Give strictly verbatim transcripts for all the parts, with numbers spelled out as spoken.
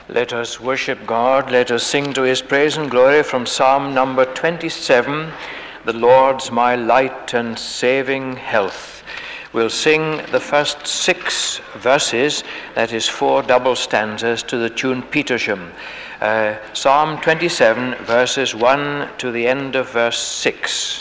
Let us worship God. Let us sing to his praise and glory from Psalm number twenty-seven, "The Lord's my light and saving health." We'll sing the first six verses, that is four double stanzas, to the tune Petersham. Uh, Psalm twenty-seven, verses one to the end of verse six.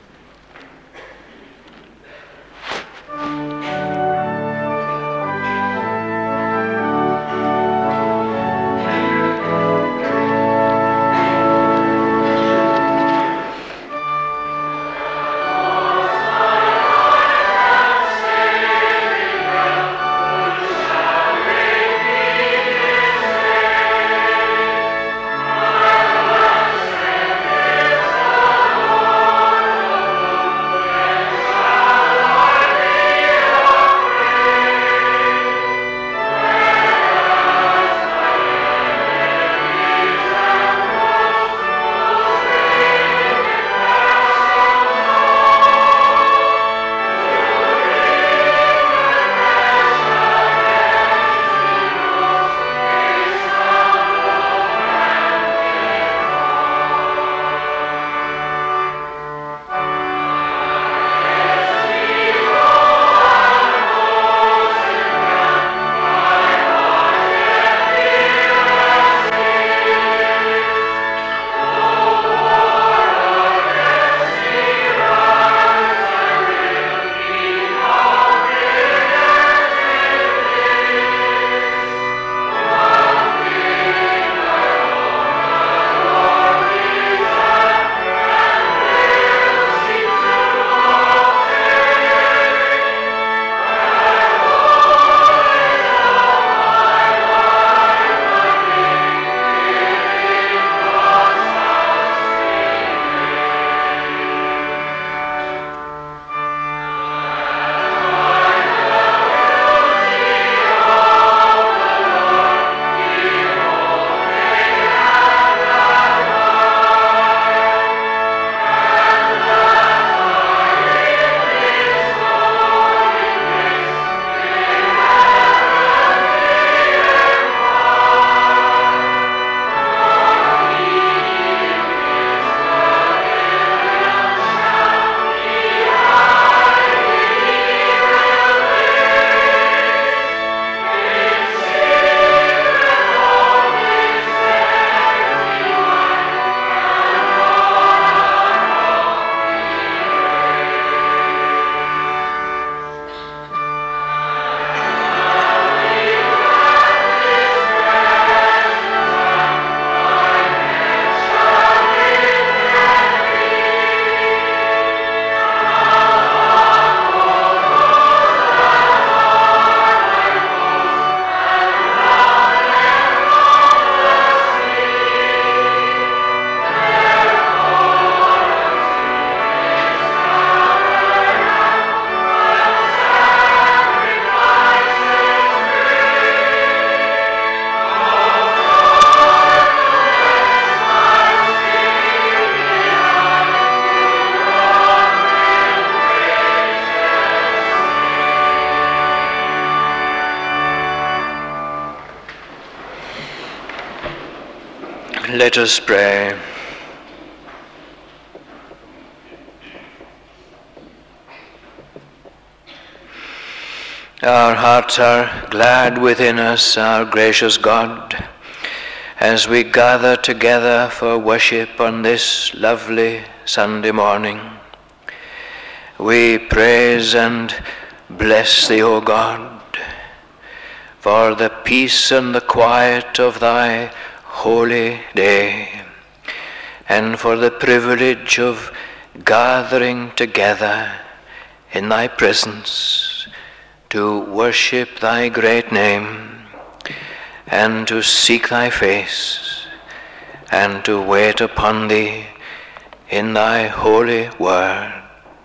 Let us pray. Our hearts are glad within us, our gracious God, as we gather together for worship on this lovely Sunday morning. We praise and bless thee, O God, for the peace and the quiet of thy holy day, and for the privilege of gathering together in thy presence to worship thy great name, and to seek thy face, and to wait upon thee in thy holy word.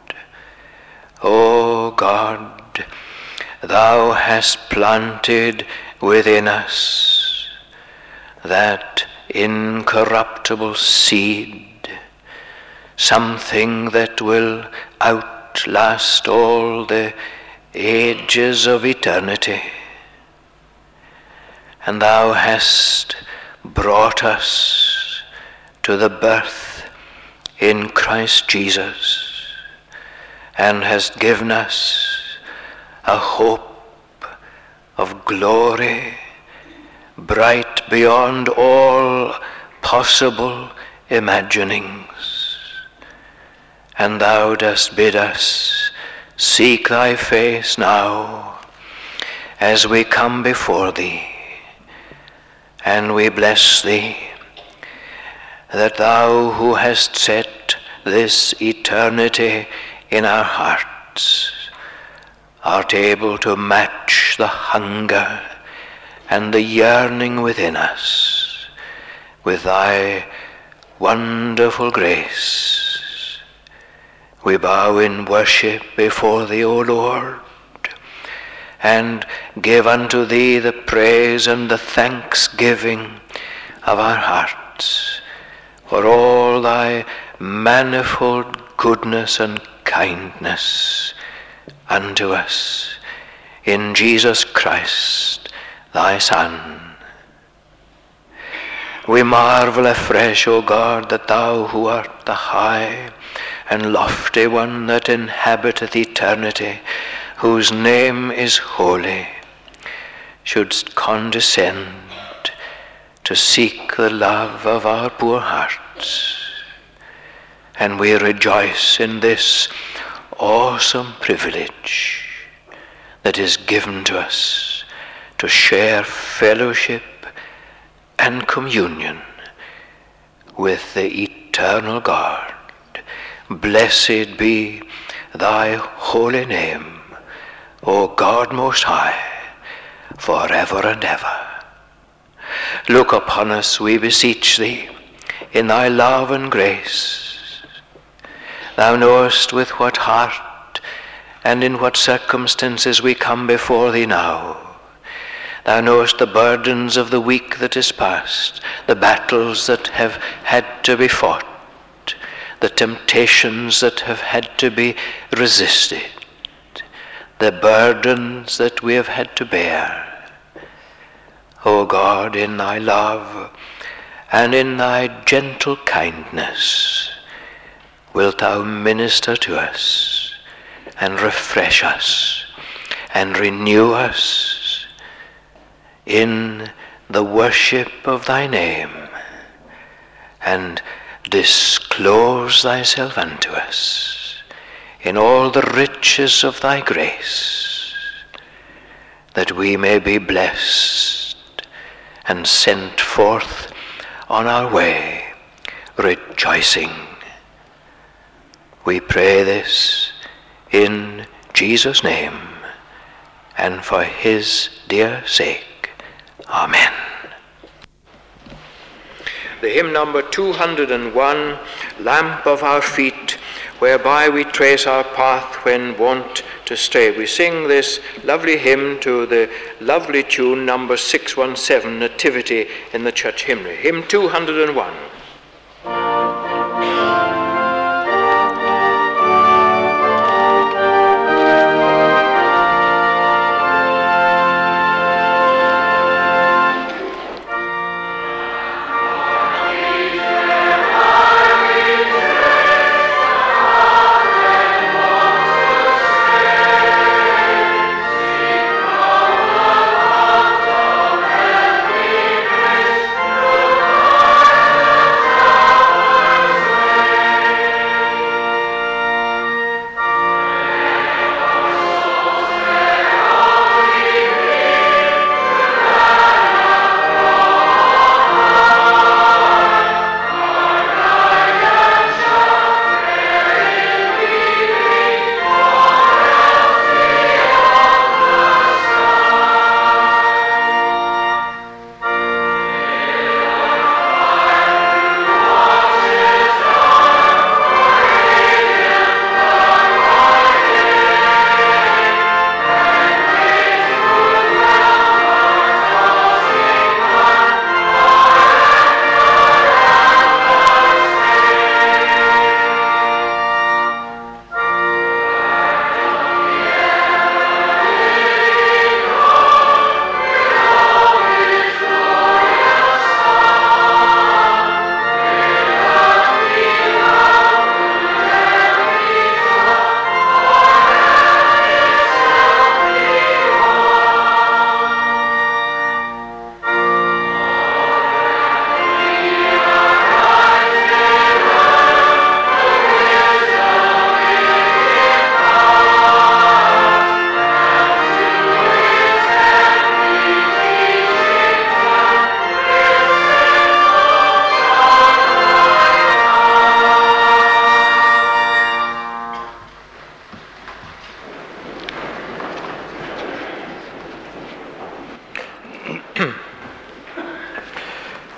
O God, thou hast planted within us that incorruptible seed, something that will outlast all the ages of eternity. and thou hast brought us to the birth in Christ Jesus, and hast given us a hope of glory, bright beyond all possible imaginings. And thou dost bid us seek thy face now as we come before thee, and we bless thee that thou who hast set this eternity in our hearts art able to match the hunger and the yearning within us with thy wonderful grace. We bow in worship before thee, O Lord, and give unto thee the praise and the thanksgiving of our hearts for all thy manifold goodness and kindness unto us in Jesus Christ, thy Son. We marvel afresh, O God, that thou who art the high and lofty one that inhabiteth eternity, whose name is holy, shouldst condescend to seek the love of our poor hearts. And we rejoice in this awesome privilege that is given to us to share fellowship and communion with the eternal God. Blessed be thy holy name, O God most high, forever and ever. Look upon us, we beseech thee, in thy love and grace. Thou knowest with what heart and in what circumstances we come before thee now. Thou knowest the burdens of the week that is past, the battles that have had to be fought, the temptations that have had to be resisted, the burdens that we have had to bear. O God, in thy love and in thy gentle kindness, wilt thou minister to us and refresh us and renew us in the worship of thy name, and disclose thyself unto us in all the riches of thy grace, that we may be blessed and sent forth on our way rejoicing. We pray this in Jesus' name and for his dear sake. Amen. The hymn number two hundred one, Lamp of Our Feet, whereby we trace our path when wont to stray. We sing this lovely hymn to the lovely tune number six one seven, Nativity in the Church Hymnary. Hymn two hundred one.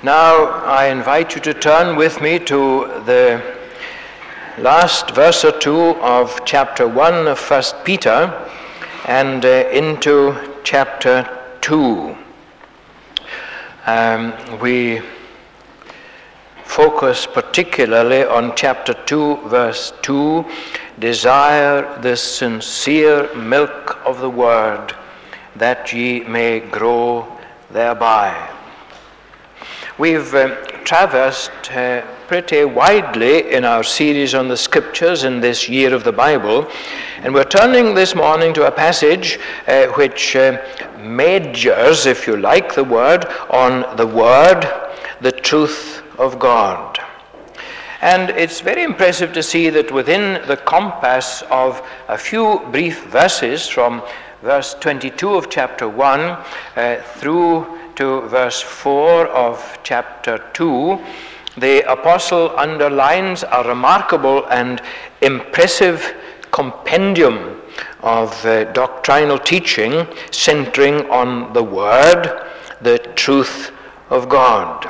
Now I invite you to turn with me to the last verse or two of chapter one of First Peter and uh, into chapter two. Um, we focus particularly on chapter two, verse two, desire the sincere milk of the word, that ye may grow thereby. We've uh, traversed uh, pretty widely in our series on the scriptures in this year of the Bible, and we're turning this morning to a passage uh, which uh, majors, if you like the word, on the word, the truth of God. And it's very impressive to see that within the compass of a few brief verses from verse twenty-two of chapter one uh, through to verse four of chapter two, the apostle underlines a remarkable and impressive compendium of uh, doctrinal teaching centering on the word, the truth of God.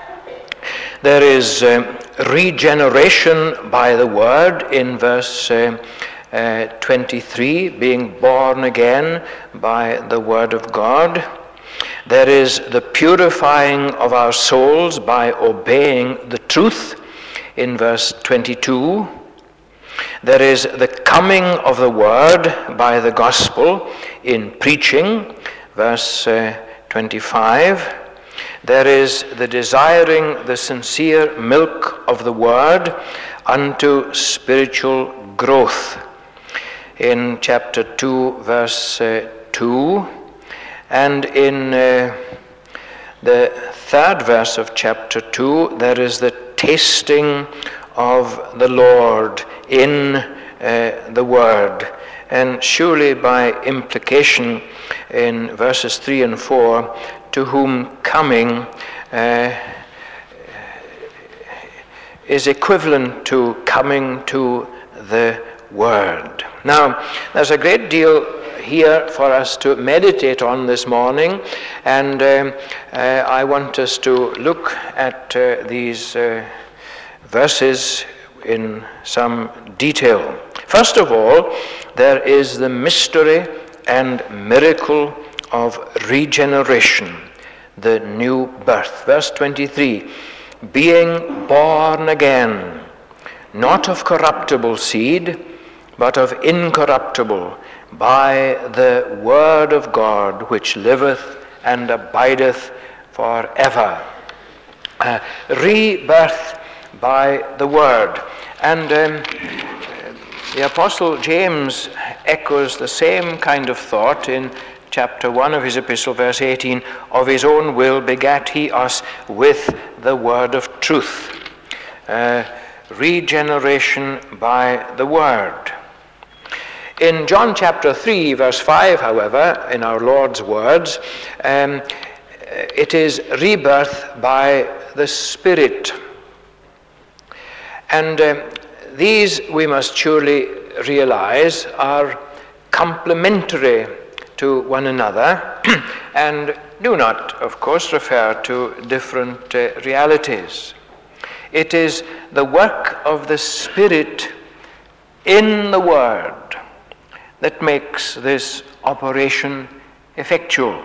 There is uh, regeneration by the word in verse uh, uh, twenty-three, being born again by the word of God. There is the purifying of our souls by obeying the truth in verse twenty-two. There is the coming of the word by the gospel in preaching, verse uh, twenty-five. There is the desiring the sincere milk of the word unto spiritual growth in chapter two, verse uh, two. And in uh, the third verse of chapter two, there is the tasting of the Lord in uh, the word. And surely by implication in verses three and four, to whom coming uh, is equivalent to coming to the word. Now, there's a great deal here for us to meditate on this morning, and um, uh, I want us to look at uh, these uh, verses in some detail. First of all, there is the mystery and miracle of regeneration, the new birth. Verse twenty-three, being born again, not of corruptible seed, but of incorruptible, by the word of God, which liveth and abideth forever. Uh, rebirth by the word. And um, the Apostle James echoes the same kind of thought in chapter one of his epistle, verse eighteen, of his own will begat he us with the word of truth. Uh, regeneration by the word. In John chapter three, verse five, however, in our Lord's words, um, it is rebirth by the Spirit. And um, these, we must surely realize, are complementary to one another and do not, of course, refer to different uh, realities. It is the work of the Spirit in the Word that makes this operation effectual.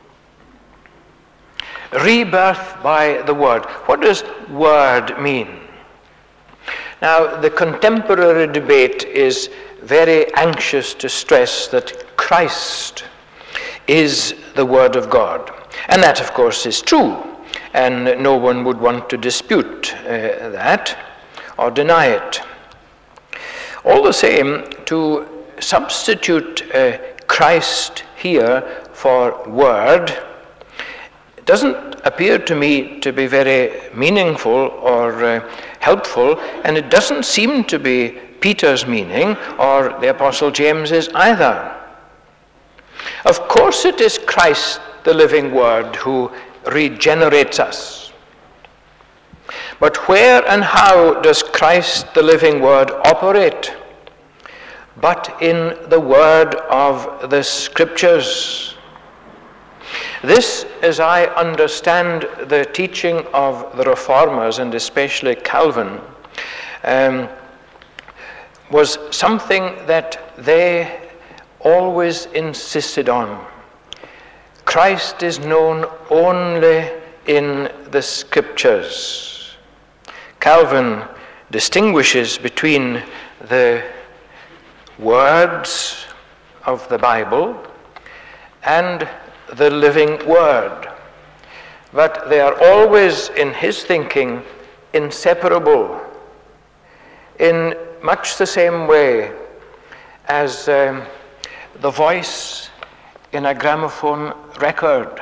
Rebirth by the word. What does word mean? Now, the contemporary debate is very anxious to stress that Christ is the Word of God. And that, of course, is true, and no one would want to dispute uh, that or deny it. All the same, to substitute uh, Christ here for word doesn't appear to me to be very meaningful or uh, helpful, and it doesn't seem to be Peter's meaning or the Apostle James's either. Of course it is Christ, the living word, who regenerates us. But where and how does Christ, the living word, operate? But in the word of the Scriptures. This, as I understand the teaching of the Reformers, and especially Calvin, um, was something that they always insisted on. Christ is known only in the Scriptures. Calvin distinguishes between the words of the Bible and the living Word, but they are always, in his thinking, inseparable, in much the same way as um, the voice in a gramophone record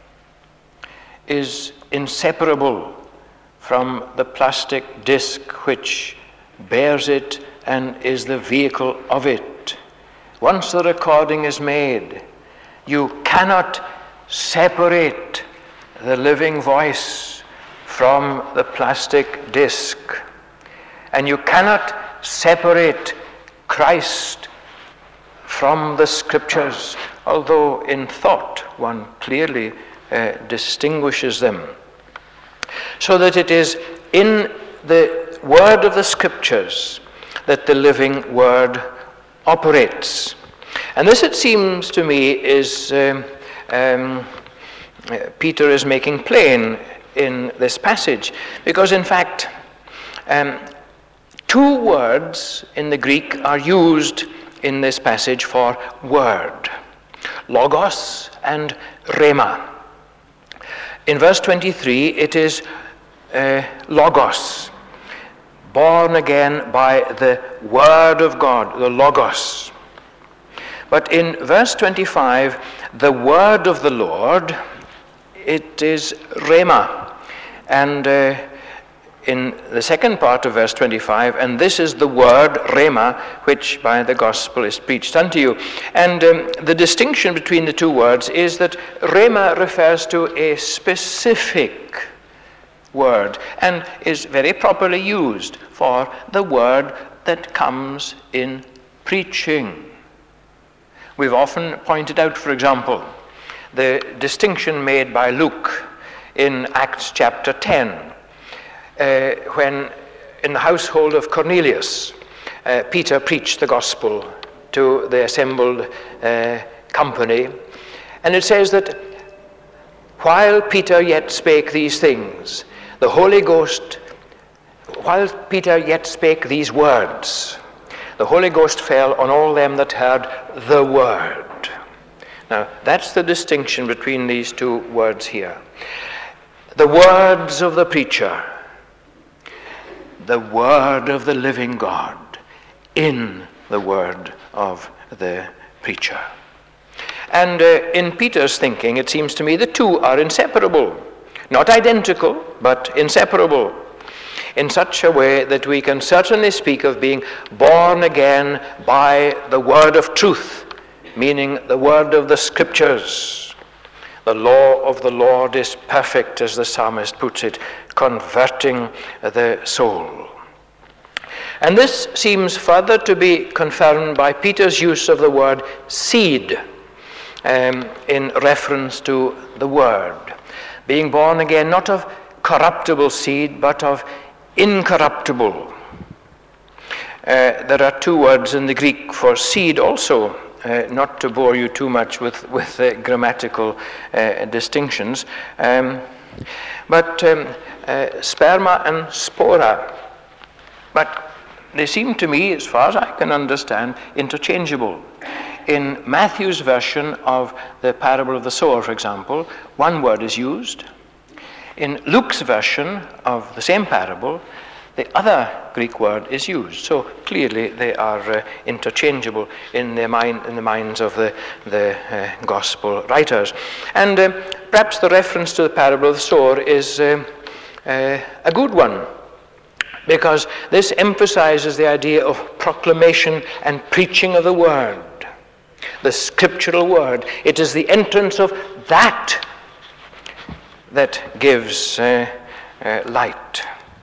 is inseparable from the plastic disc which bears it and is the vehicle of it. Once the recording is made, you cannot separate the living voice from the plastic disc, and you cannot separate Christ from the Scriptures, although in thought one clearly uh, distinguishes them. So that it is in the word of the Scriptures that the living Word operates. And this, it seems to me, is um, um, Peter is making plain in this passage, because in fact um, two words in the Greek are used in this passage for word: logos and rhema. In verse twenty-three, it is uh, logos, born again by the word of God, the logos. But in verse twenty-five, the word of the Lord, it is rhema. And uh, in the second part of verse twenty-five, and this is the word, rhema, which by the gospel is preached unto you. And um, the distinction between the two words is that rhema refers to a specific word and is very properly used for the word that comes in preaching. We've often pointed out, for example, the distinction made by Luke in Acts chapter ten, uh, when in the household of Cornelius, uh, Peter preached the gospel to the assembled uh, company. And it says that while Peter yet spake these things, the Holy Ghost, while Peter yet spake these words, the Holy Ghost fell on all them that heard the word. Now, that's the distinction between these two words here. The words of the preacher, the word of the living God in the word of the preacher. And uh, in Peter's thinking, it seems to me the two are inseparable. Not identical, but inseparable, in such a way that we can certainly speak of being born again by the word of truth, meaning the word of the Scriptures. The law of the Lord is perfect, as the psalmist puts it, converting the soul. And this seems further to be confirmed by Peter's use of the word seed um, in reference to the word. Being born again, not of corruptible seed, but of incorruptible. Uh, there are two words in the Greek for seed also, uh, not to bore you too much with, with uh, grammatical uh, distinctions, um, but um, uh, sperma and spora. But they seem to me, as far as I can understand, interchangeable. In Matthew's version of the parable of the sower, for example, one word is used. In Luke's version of the same parable, the other Greek word is used. So clearly they are uh, interchangeable in the mind, in the minds of the, the uh, gospel writers. And uh, perhaps the reference to the parable of the sower is uh, uh, a good one, because this emphasizes the idea of proclamation and preaching of the word, the scriptural word. It is the entrance of that that gives uh, uh, light.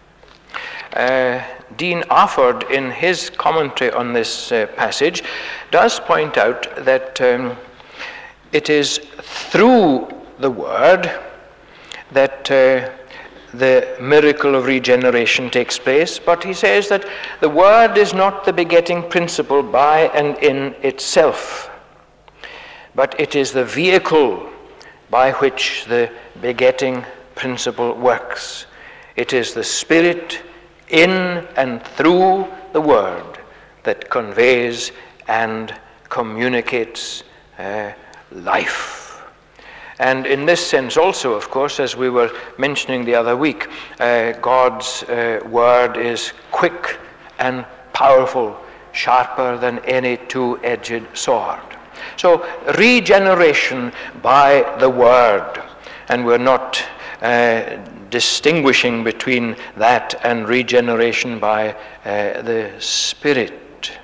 Uh, Dean Arford, in his commentary on this uh, passage, does point out that um, it is through the Word that uh, the miracle of regeneration takes place, but he says that the Word is not the begetting principle by and in itself, but it is the vehicle by which the begetting principle works. It is the Spirit in and through the Word that conveys and communicates uh, life. And in this sense also, of course, as we were mentioning the other week, uh, God's uh, Word is quick and powerful, sharper than any two-edged sword. So regeneration by the Word, and we're not uh, distinguishing between that and regeneration by uh, the Spirit.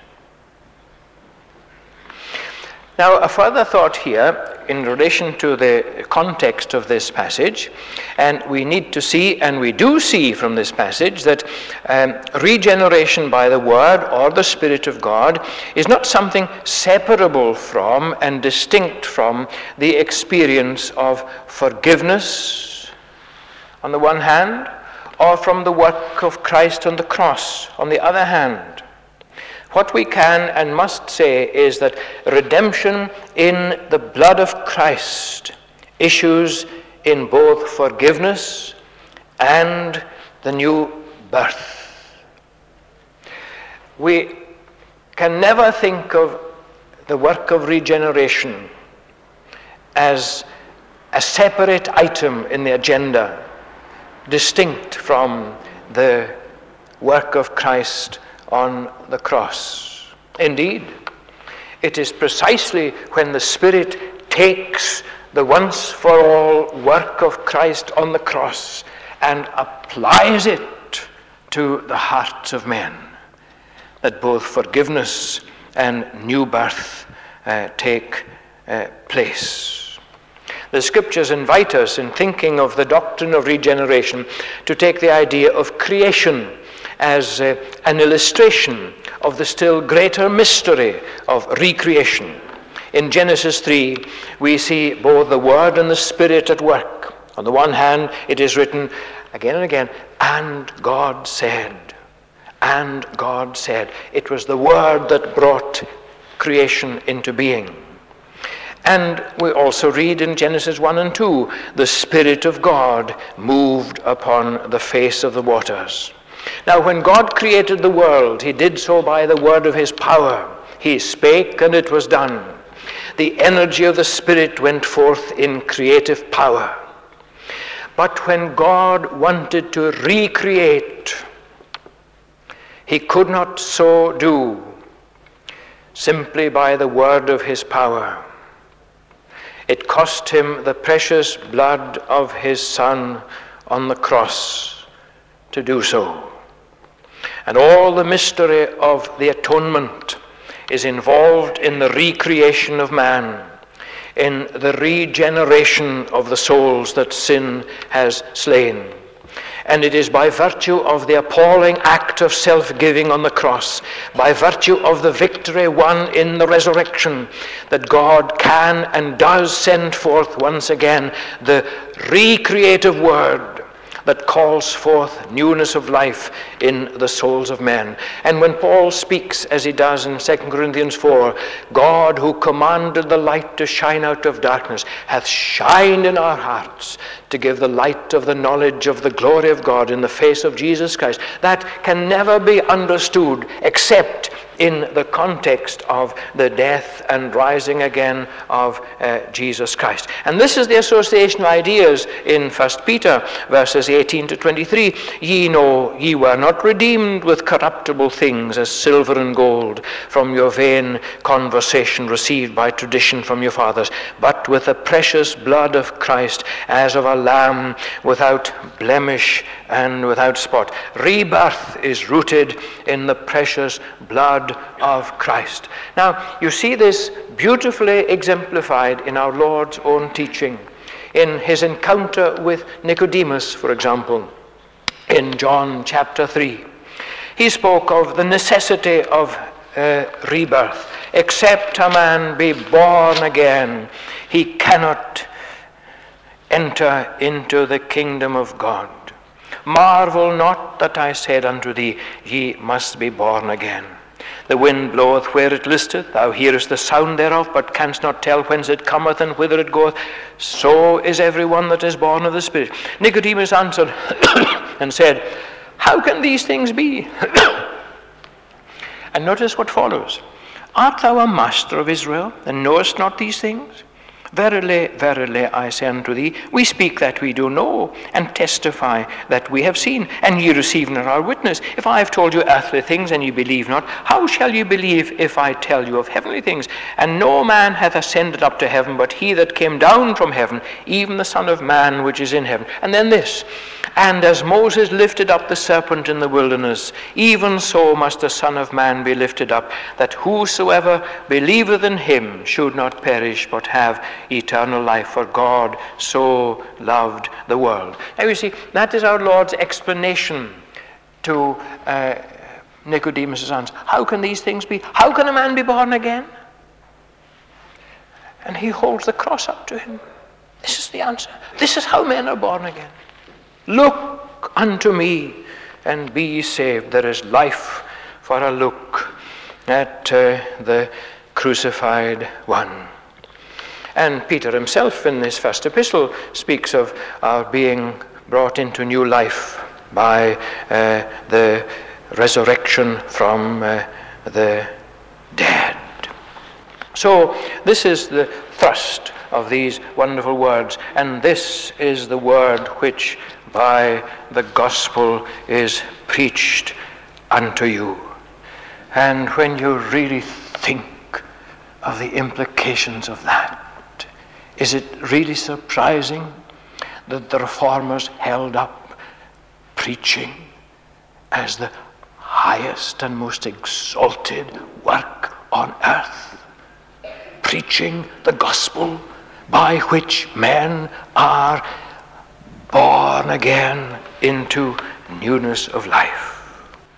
Now, a further thought here in relation to the context of this passage, and we need to see, and we do see from this passage, that um, regeneration by the Word or the Spirit of God is not something separable from and distinct from the experience of forgiveness on the one hand, or from the work of Christ on the cross on the other hand. What we can and must say is that redemption in the blood of Christ issues in both forgiveness and the new birth. We can never think of the work of regeneration as a separate item in the agenda, distinct from the work of Christ on the cross. Indeed, it is precisely when the Spirit takes the once for all work of Christ on the cross and applies it to the hearts of men that both forgiveness and new birth uh, take uh, place. The Scriptures invite us, in thinking of the doctrine of regeneration, to take the idea of creation as uh, an illustration of the still greater mystery of recreation. In Genesis three, we see both the Word and the Spirit at work. On the one hand, it is written again and again, and God said, and God said. It was the Word that brought creation into being. And we also read in Genesis one and two, the Spirit of God moved upon the face of the waters. Now, when God created the world, he did so by the word of his power. He spake, and it was done. The energy of the Spirit went forth in creative power. But when God wanted to recreate, he could not so do simply by the word of his power. It cost him the precious blood of his Son on the cross to do so. And all the mystery of the atonement is involved in the recreation of man, in the regeneration of the souls that sin has slain. And it is by virtue of the appalling act of self-giving on the cross, by virtue of the victory won in the resurrection, that God can and does send forth once again the recreative word that calls forth newness of life in the souls of men. And when Paul speaks, as he does in Second Corinthians four, God who commanded the light to shine out of darkness hath shined in our hearts to give the light of the knowledge of the glory of God in the face of Jesus Christ. That can never be understood except in the context of the death and rising again of uh, Jesus Christ. And this is the association of ideas in First Peter verses eighteen to twenty-three. Ye know ye were not redeemed with corruptible things as silver and gold from your vain conversation received by tradition from your fathers, but with the precious blood of Christ as of a lamb without blemish and without spot. Rebirth is rooted in the precious blood of Christ. Now, you see this beautifully exemplified in our Lord's own teaching. In his encounter with Nicodemus, for example, in John chapter three. He spoke of the necessity of uh, rebirth. Except a man be born again, he cannot enter into the kingdom of God. Marvel not that I said unto thee, ye must be born again. The wind bloweth where it listeth, thou hearest the sound thereof, but canst not tell whence it cometh and whither it goeth. So is every one that is born of the Spirit. Nicodemus answered and said, how can these things be? And notice what follows. Art thou a master of Israel, and knowest not these things? Verily, verily, I say unto thee, we speak that we do know, and testify that we have seen, and ye receive not our witness. If I have told you earthly things, and ye believe not, how shall ye believe if I tell you of heavenly things? And no man hath ascended up to heaven, but he that came down from heaven, even the Son of Man which is in heaven. And then this, and as Moses lifted up the serpent in the wilderness, even so must the Son of Man be lifted up, that whosoever believeth in him should not perish, but have eternal life. For God so loved the world. Now you see, that is our Lord's explanation to uh, Nicodemus' answer. How can these things be? How can a man be born again? And he holds the cross up to him. This is the answer. This is how men are born again. Look unto me and be ye saved. There is life for a look at uh, the crucified one. And Peter himself in his first epistle speaks of our being brought into new life by uh, the resurrection from uh, the dead. So this is the thrust of these wonderful words, and this is the word which by the gospel is preached unto you. And when you really think of the implications of that, is it really surprising that the reformers held up preaching as the highest and most exalted work on earth? Preaching the gospel by which men are born again into newness of life.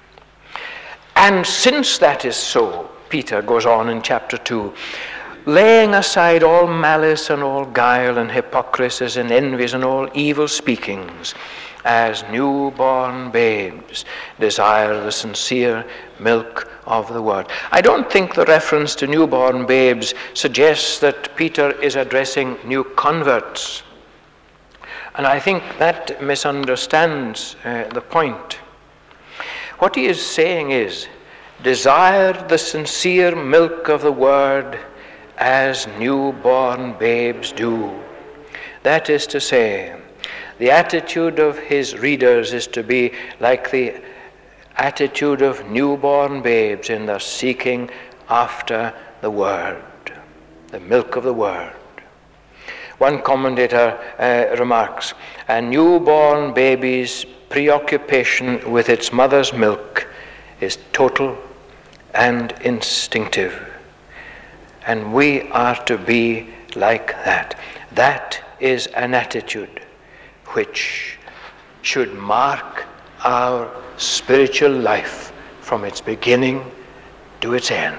And since that is so, Peter goes on in chapter two, laying aside all malice and all guile and hypocrisies and envies and all evil speakings, as newborn babes desire the sincere milk of the word. I don't think the reference to newborn babes suggests that Peter is addressing new converts. And I think that misunderstands uh, the point. What he is saying is, desire the sincere milk of the word as newborn babes do. That is to say, the attitude of his readers is to be like the attitude of newborn babes in their seeking after the word, the milk of the word. One commentator uh, remarks, a newborn baby's preoccupation with its mother's milk is total and instinctive. And we are to be like that. That is an attitude which should mark our spiritual life from its beginning to its end.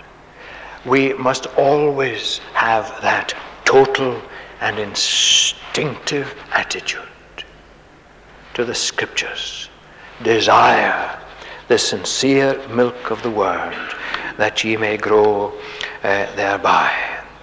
We must always have that total and instinctive attitude to the Scriptures. Desire the sincere milk of the word, that ye may grow uh, thereby.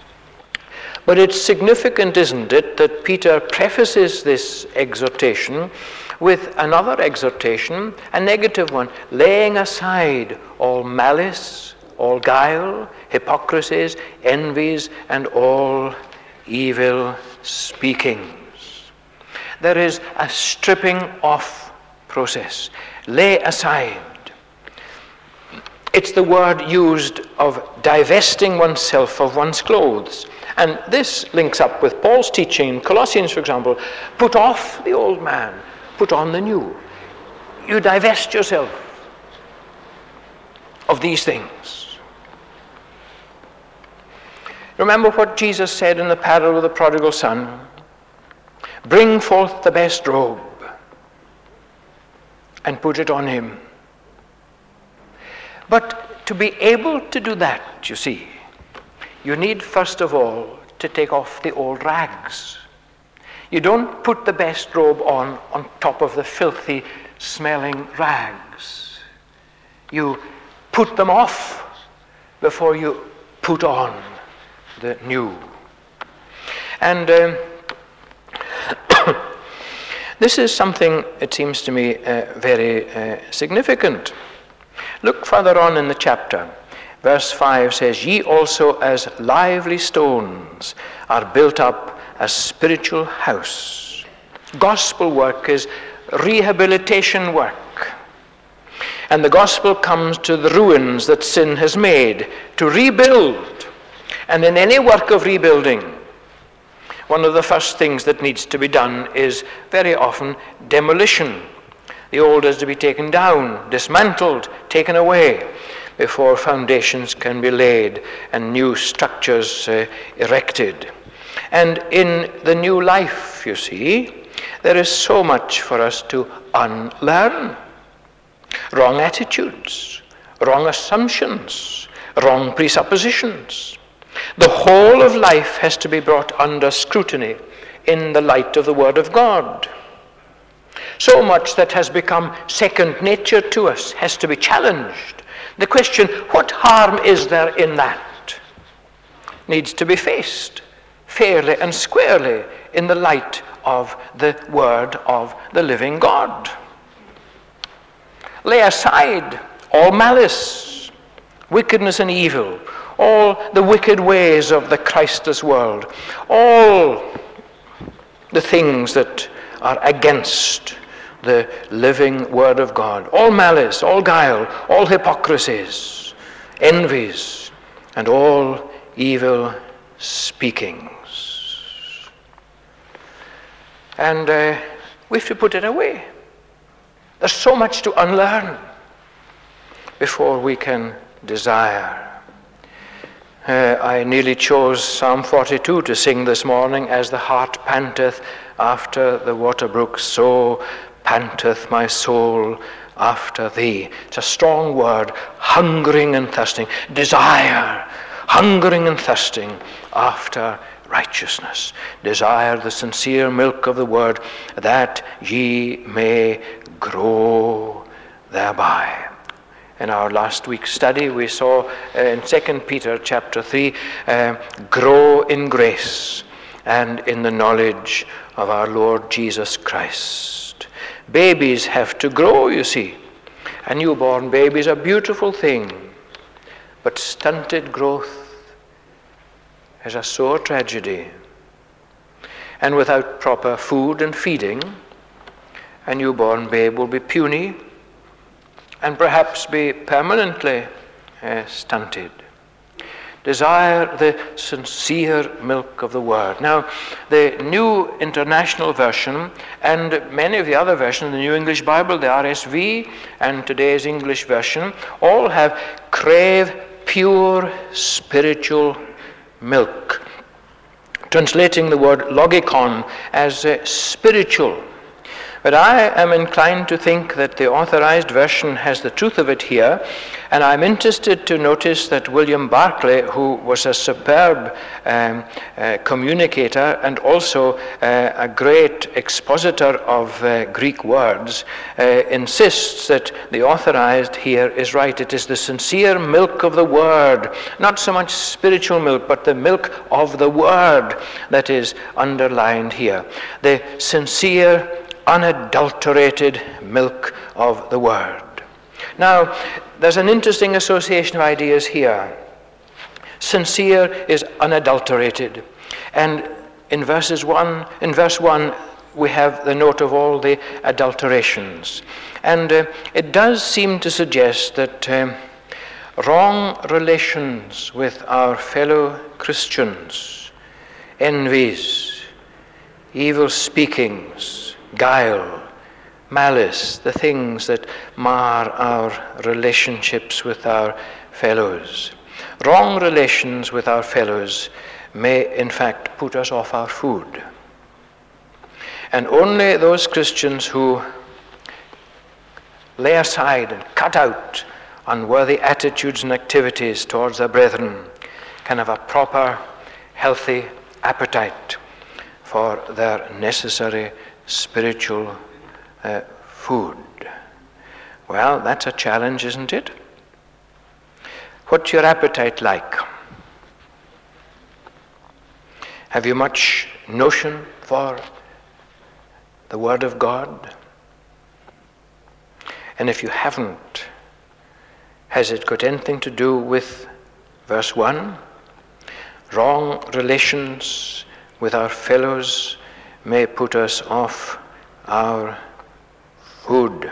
But it's significant, isn't it, that Peter prefaces this exhortation with another exhortation, a negative one, laying aside all malice, all guile, hypocrisies, envies, and all evil speakings. There is a stripping off process. Lay aside. It's the word used of divesting oneself of one's clothes. And this links up with Paul's teaching in Colossians, for example. Put off the old man, put on the new. You divest yourself of these things. Remember what Jesus said in the parable of the prodigal son. Bring forth the best robe and put it on him. But to be able to do that, you see, you need first of all to take off the old rags. You don't put the best robe on on top of the filthy smelling rags. You put them off before you put on the new. And um, this is something, it seems to me, uh, very uh, significant. Look further on in the chapter. Verse five says, "Ye also as lively stones are built up a spiritual house." Gospel work is rehabilitation work. And the gospel comes to the ruins that sin has made to rebuild. And in any work of rebuilding, one of the first things that needs to be done is very often demolition. The old is to be taken down, dismantled, taken away, before foundations can be laid and new structures uh, erected. And in the new life, you see, there is so much for us to unlearn. Wrong attitudes, wrong assumptions, wrong presuppositions. The whole of life has to be brought under scrutiny in the light of the Word of God. So much that has become second nature to us has to be challenged. The question, what harm is there in that, needs to be faced fairly and squarely in the light of the Word of the living God. Lay aside all malice, wickedness and evil, all the wicked ways of the Christless world, all the things that are against the living Word of God, all malice, all guile, all hypocrisies, envies, and all evil speakings. And uh, we have to put it away. There's so much to unlearn before we can desire. Uh, I nearly chose Psalm forty-two to sing this morning, "As the hart panteth after the water brooks, so panteth my soul after thee." It's a strong word, hungering and thirsting, desire, hungering and thirsting after righteousness. Desire the sincere milk of the word, that ye may grow thereby. In our last week's study, we saw uh, in Second Peter chapter three, uh, grow in grace and in the knowledge of our Lord Jesus Christ. Babies have to grow, you see. A newborn baby is a beautiful thing, but stunted growth is a sore tragedy. And without proper food and feeding, a newborn babe will be puny and perhaps be permanently uh, stunted. Desire the sincere milk of the Word. Now, the New International Version and many of the other versions, the New English Bible, the R S V, and today's English version, all have crave pure spiritual milk, translating the word logikon as uh, spiritual. But I am inclined to think that the Authorized Version has the truth of it here, and I'm interested to notice that William Barclay, who was a superb um, uh, communicator and also uh, a great expositor of uh, Greek words, uh, insists that the Authorized here is right. It is the sincere milk of the Word, not so much spiritual milk, but the milk of the Word that is underlined here. The sincere, unadulterated milk of the Word. Now, there's an interesting association of ideas here. Sincere is unadulterated. And in verses one, in verse one, we have the note of all the adulterations. And uh, it does seem to suggest that um, wrong relations with our fellow Christians, envies, evil speakings, guile, malice, the things that mar our relationships with our fellows. Wrong relations with our fellows may in fact put us off our food. And only those Christians who lay aside and cut out unworthy attitudes and activities towards their brethren can have a proper, healthy appetite for their necessary spiritual uh, food. Well, that's a challenge, isn't it? What's your appetite like? Have you much notion for the Word of God? And if you haven't, has it got anything to do with verse one? Wrong relations with our fellows may put us off our food.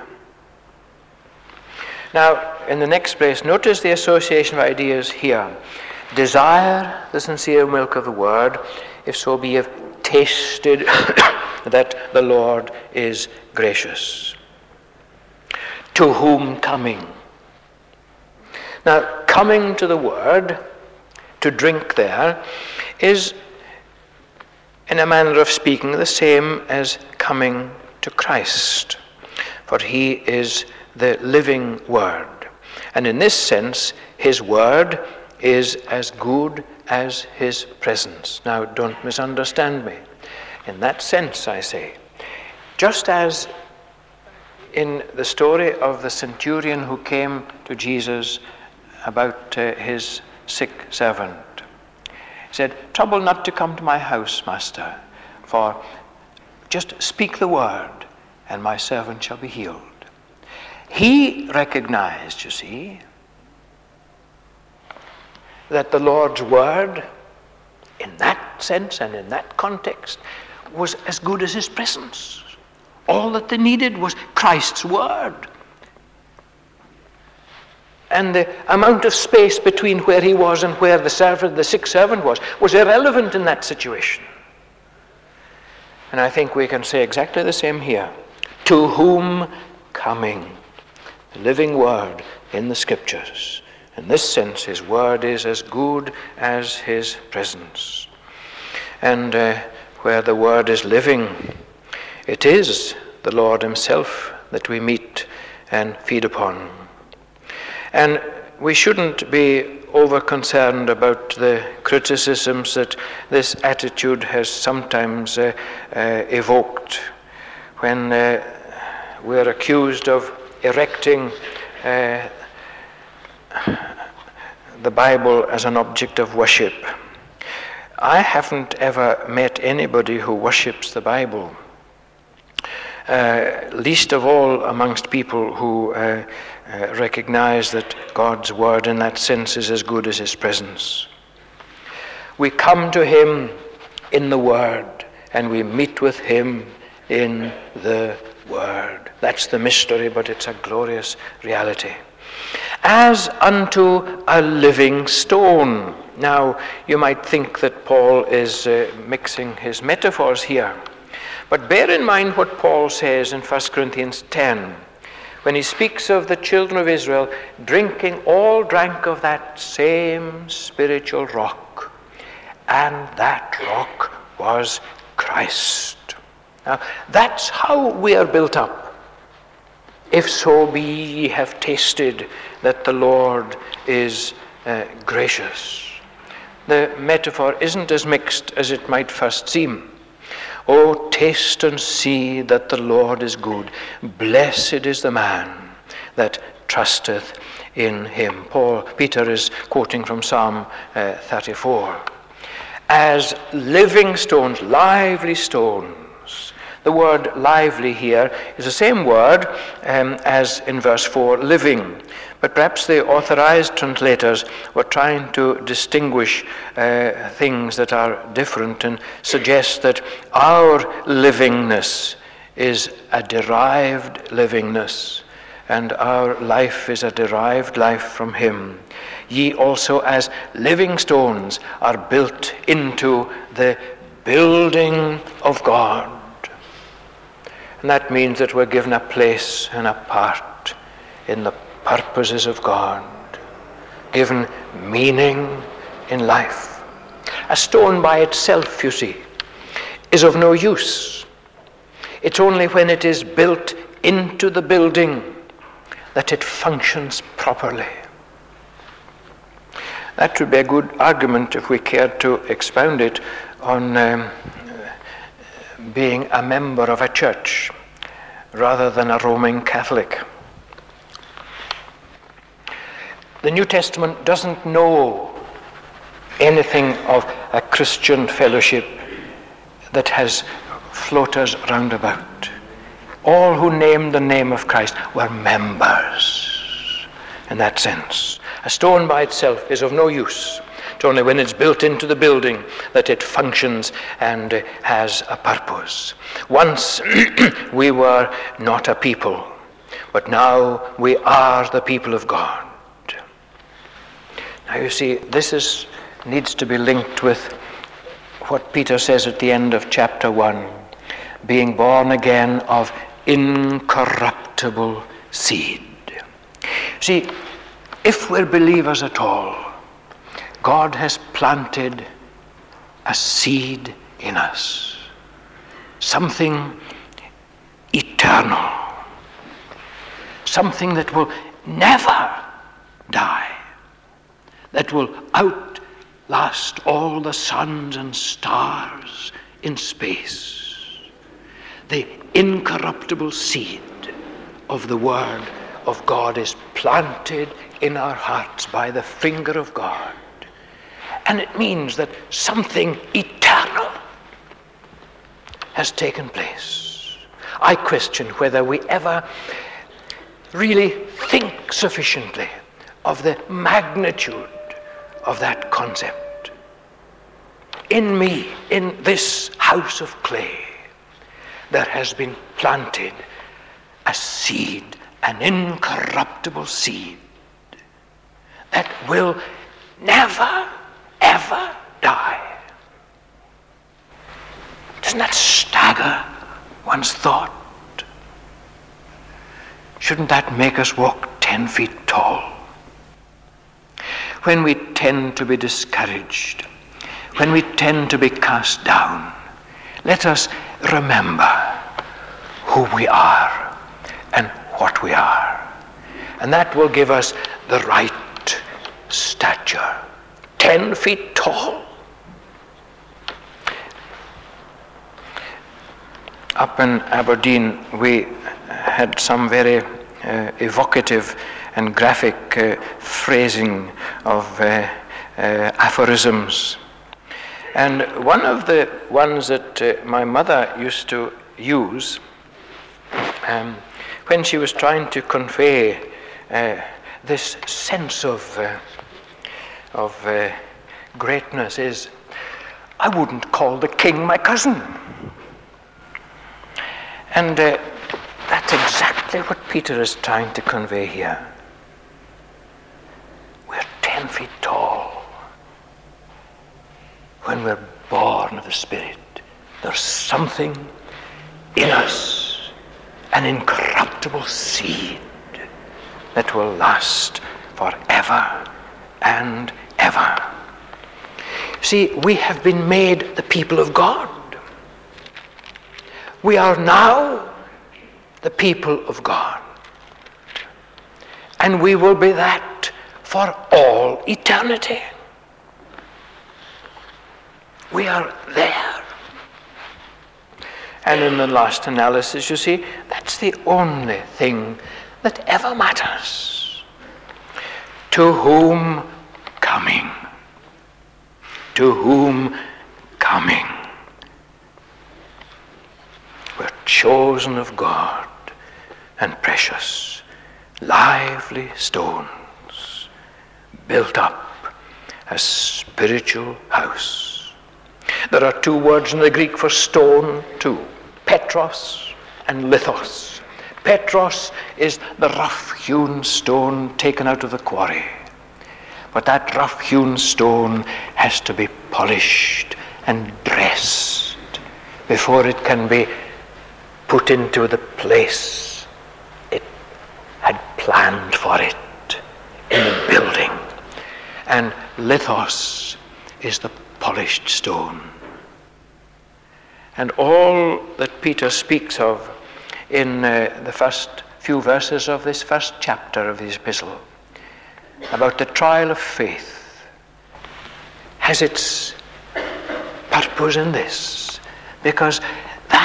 Now, in the next place, notice the association of ideas here. Desire the sincere milk of the word, if so be you've tasted that the Lord is gracious. To whom coming? Now, coming to the word, to drink there, is, in a manner of speaking, the same as coming to Christ. For he is the living word. And in this sense, his word is as good as his presence. Now, don't misunderstand me. In that sense, I say, just as in the story of the centurion who came to Jesus about uh, his sick servant, he said, "Trouble not to come to my house, master, for just speak the word, and my servant shall be healed." He recognized, you see, that the Lord's word, in that sense and in that context, was as good as his presence. All that they needed was Christ's word. And the amount of space between where he was and where the servant, the sick servant was, was irrelevant in that situation. And I think we can say exactly the same here. To whom coming? The living word in the scriptures. In this sense, his word is as good as his presence. And uh, where the word is living, it is the Lord himself that we meet and feed upon. And we shouldn't be over concerned about the criticisms that this attitude has sometimes uh, uh, evoked when uh, we're accused of erecting uh, the Bible as an object of worship. I haven't ever met anybody who worships the Bible, uh, least of all amongst people who uh, uh, recognize that God's word in that sense is as good as his presence. We come to him in the word, and we meet with him in the word. That's the mystery, but it's a glorious reality. As unto a living stone. Now, you might think that Paul is uh, mixing his metaphors here. But bear in mind what Paul says in First Corinthians ten, when he speaks of the children of Israel drinking, all drank of that same spiritual rock. And that rock was Christ. Now, that's how we are built up. If so be ye have tasted that the Lord is uh, gracious. The metaphor isn't as mixed as it might first seem. Oh, taste and see that the Lord is good. Blessed is the man that trusteth in him. Paul, Peter is quoting from Psalm uh, thirty-four. As living stones, lively stones. The word lively here is the same word um, as in verse four, living. But perhaps the authorized translators were trying to distinguish uh, things that are different and suggest that our livingness is a derived livingness, and our life is a derived life from him. Ye also as living stones are built into the building of God. And that means that we're given a place and a part in the purposes of God, given meaning in life. A stone by itself, you see, is of no use. It's only when it is built into the building that it functions properly. That would be a good argument if we cared to expound it on um, being a member of a church rather than a Roman Catholic. The New Testament doesn't know anything of a Christian fellowship that has floaters round about. All who named the name of Christ were members in that sense. A stone by itself is of no use. It's only when it's built into the building that it functions and has a purpose. Once we were not a people, but now we are the people of God. Now you see, this is needs to be linked with what Peter says at the end of chapter one, being born again of incorruptible seed. See, if we're believers at all, God has planted a seed in us, something eternal, something that will never die, that will outlast all the suns and stars in space. The incorruptible seed of the Word of God is planted in our hearts by the finger of God. And it means that something eternal has taken place. I question whether we ever really think sufficiently of the magnitude of that concept. In me, in this house of clay, there has been planted a seed, an incorruptible seed that will never, ever die. Doesn't that stagger one's thought? Shouldn't that make us walk ten feet tall? When we tend to be discouraged, when we tend to be cast down, let us remember who we are and what we are. And that will give us the right stature. Ten feet tall. Up in Aberdeen, we had some very uh, evocative and graphic uh, phrasing of uh, uh, aphorisms. And one of the ones that uh, my mother used to use um, when she was trying to convey uh, this sense of, uh, of uh, greatness is, I wouldn't call the king my cousin. And uh, that's exactly what Peter is trying to convey here. We're ten feet tall. When we're born of the Spirit, there's something in us, an incorruptible seed that will last forever and ever. See, we have been made the people of God. We are now the people of God. And we will be that for all eternity. We are there. And in the last analysis, you see, that's the only thing that ever matters. To whom coming? To whom coming? We're chosen of God and precious, lively stones, built up a spiritual house. There are two words in the Greek for stone too, Petros and lithos. Petros is the rough-hewn stone taken out of the quarry. But that rough-hewn stone has to be polished and dressed before it can be put into the place it had planned for it in the building. And lithos is the polished stone. And all that Peter speaks of in uh, the first few verses of this first chapter of his epistle about the trial of faith has its purpose in this, because that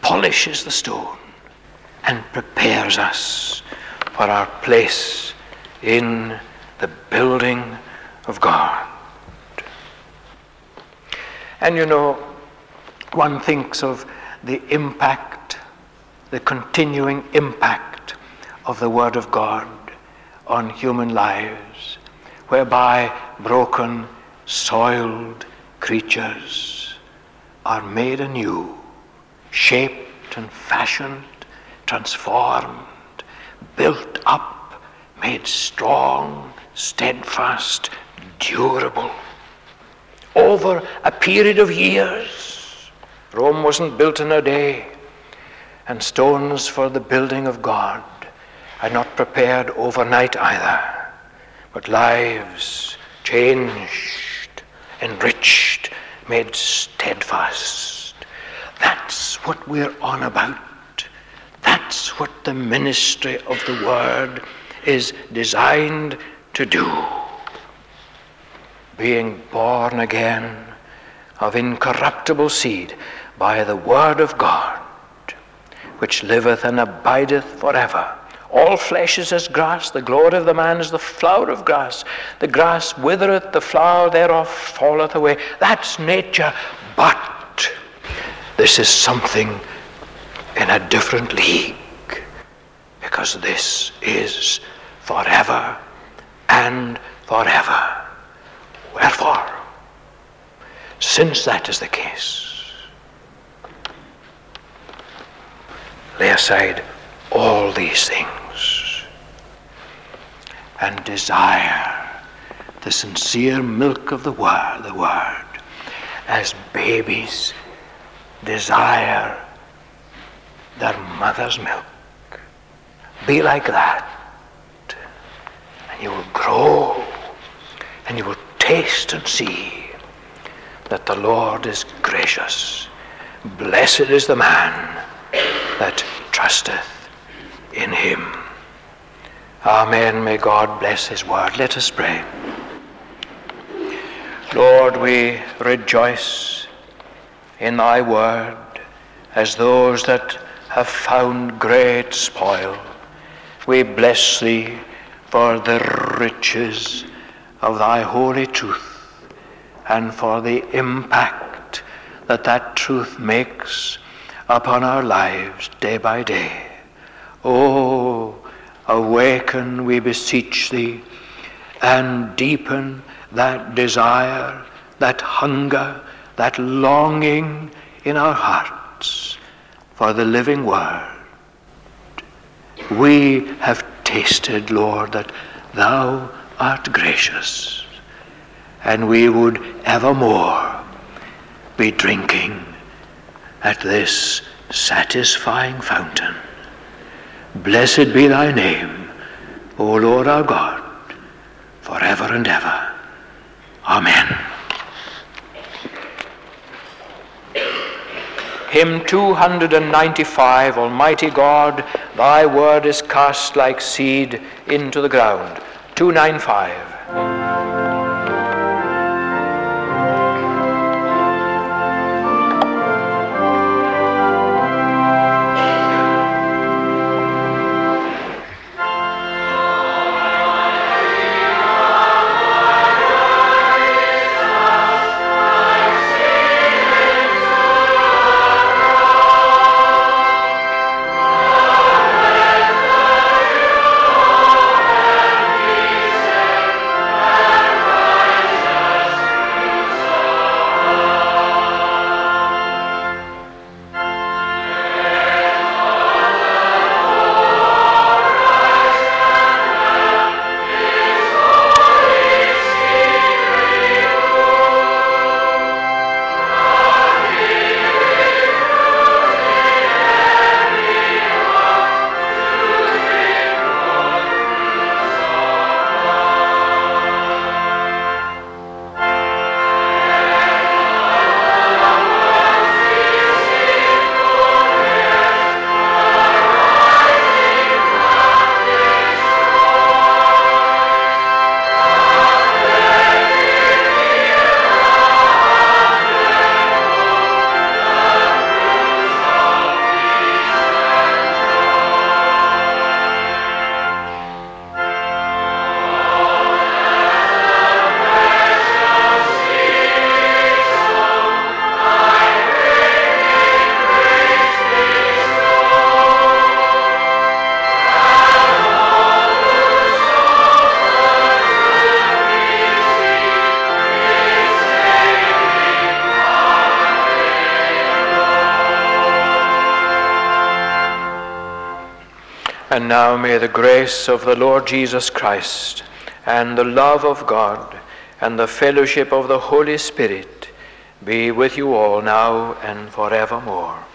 polishes the stone and prepares us for our place in the building of God. And you know, one thinks of the impact, the continuing impact of the Word of God on human lives, whereby broken, soiled creatures are made anew, shaped and fashioned, transformed, built up, made strong, steadfast, durable. Over a period of years. Rome wasn't built in a day, and stones for the building of God are not prepared overnight either, but lives changed, enriched, made steadfast. That's what we're on about. That's what the ministry of the Word is designed to do. Being born again of incorruptible seed by the Word of God, which liveth and abideth forever. All flesh is as grass, the glory of the man is the flower of grass. The grass withereth, the flower thereof falleth away. That's nature, but this is something in a different league, because this is forever and forever. Wherefore, since that is the case, lay aside all these things and desire the sincere milk of the word, the word, as babies desire their mother's milk. Be like that, and you will grow, and you will taste and see that the Lord is gracious. Blessed is the man that trusteth in him. Amen. May God bless his word. Let us pray. Lord, we rejoice in thy word as those that have found great spoil. We bless thee for the riches of thy holy truth, and for the impact that that truth makes upon our lives day by day. Oh, awaken, we beseech thee, and deepen that desire, that hunger, that longing in our hearts for the living word. We have tasted, Lord, that thou art gracious, and we would evermore be drinking at this satisfying fountain. Blessed be thy name, O Lord our God, forever and ever. Amen. Hymn two ninety-five, Almighty God, thy word is cast like seed into the ground. two ninety-five. And now may the grace of the Lord Jesus Christ and the love of God and the fellowship of the Holy Spirit be with you all now and forevermore.